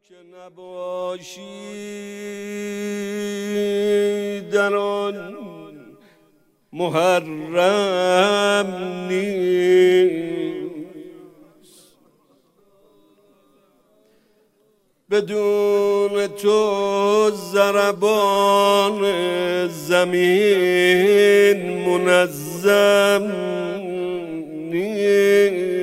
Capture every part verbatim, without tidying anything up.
که نباشی در آن محرم نیست، بدون تو ضربان زمین منظم نیست.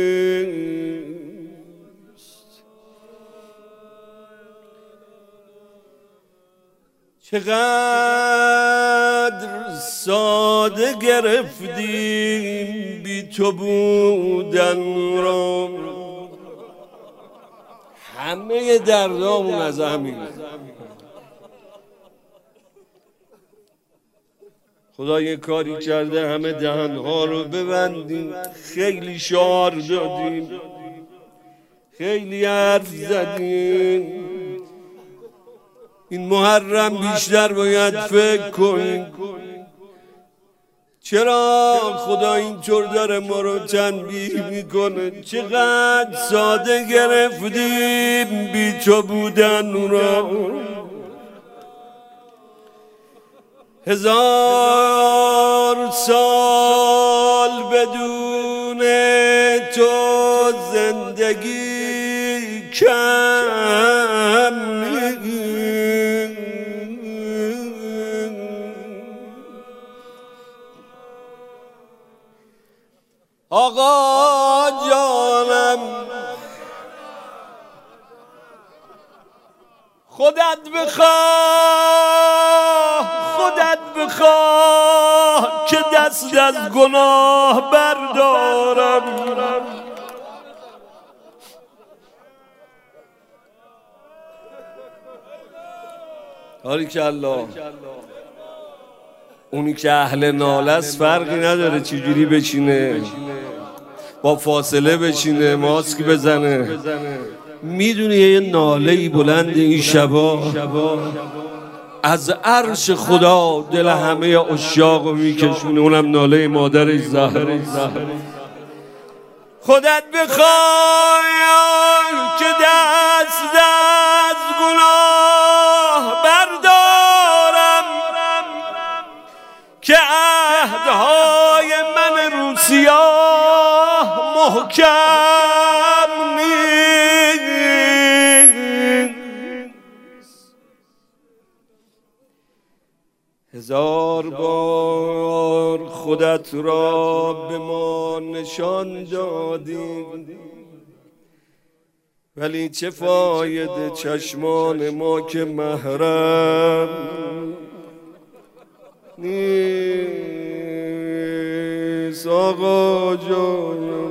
چقدر ساده گرفتیم بی تو بودن را، همه دردامون از همین. خدا یه کاری کرده همه دهنها رو ببندیم. خیلی شعار دادیم، خیلی حرف زدیم. این محرم بیشتر باید فکر کنیم چرا خدا اینطور داره ما رو تنبیه میکنه. چقدر ساده گرفتیم بی تو بودن را، هزار سال بدون تو زندگی کم آقا جانم. خودت بخواه خودت بخواه که دست از گناه بردارم. باریکالله. اونی که اهل ناله است فرقی نداره چجوری بچینه، با فاصله بچینه، ماسک بزنه. میدونی یه ناله‌ای بلند این شبا از عرش خدا دل همه عشاقو میکشونه، اونم ناله مادرش زهرا. خودت بخوای که دست از گناه بردارم، که عهدهای من رو سیاه محکم نیست. هزار بار خودت را به ما نشان دادی، ولی چه فایده چشمان ما که محرم نیست. آقا جان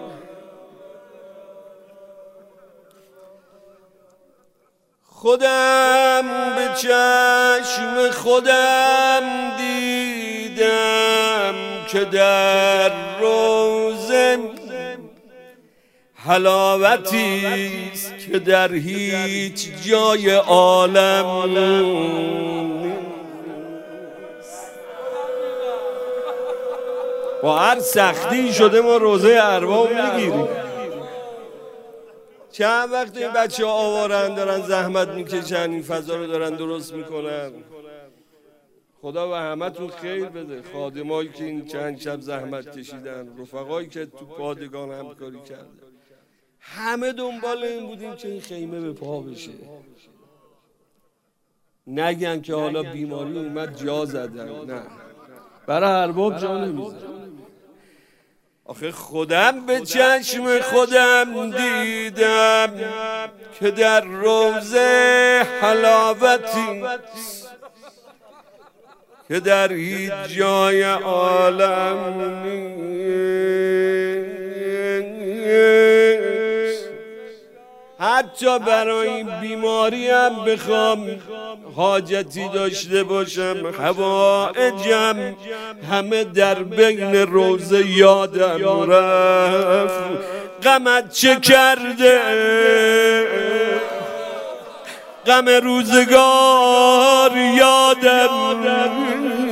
خودم به چشم خودم دیدم که در روزه حلاوتیست که در هیچ جای عالم با هر سختی شده ما روزه ارباب میگیریم. چند وقت این بچه ها آوارن دارن زحمت میکشن، این فضا رو دارن درست میکنن. خدا و همه تون خیر بده، خادمایی که این چند شب زحمت کشیدن، رفقایی که تو پادگان همکاری کردن. همه دنبال این بودیم که این خیمه به پا بشه، نگن که حالا بیماری اومد جا زدن. نه، برای ارباب جا نمیزن. آخه خودم به چشم خودم دیدم که در روزه حلاوتی که در هیچ جای عالم نیست. حتی برای این بیماری هم بخوام حاجتی داشته باشم، حوائجم همه در بین روزه یادم رفت. غمت چه کرده، غم روزگار یادم رفت.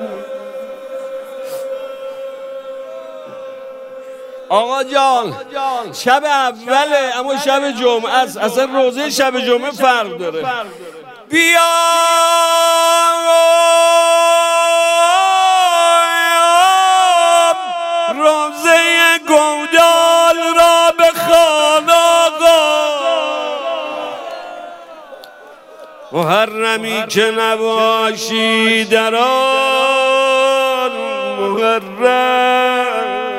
آقا جان شب اوله اما شب جمعه است، اصلا روزه شب جمعه فرق داره. بیا روزه گودال را بخوان آقا، محرمی که نباشی در آن محرم.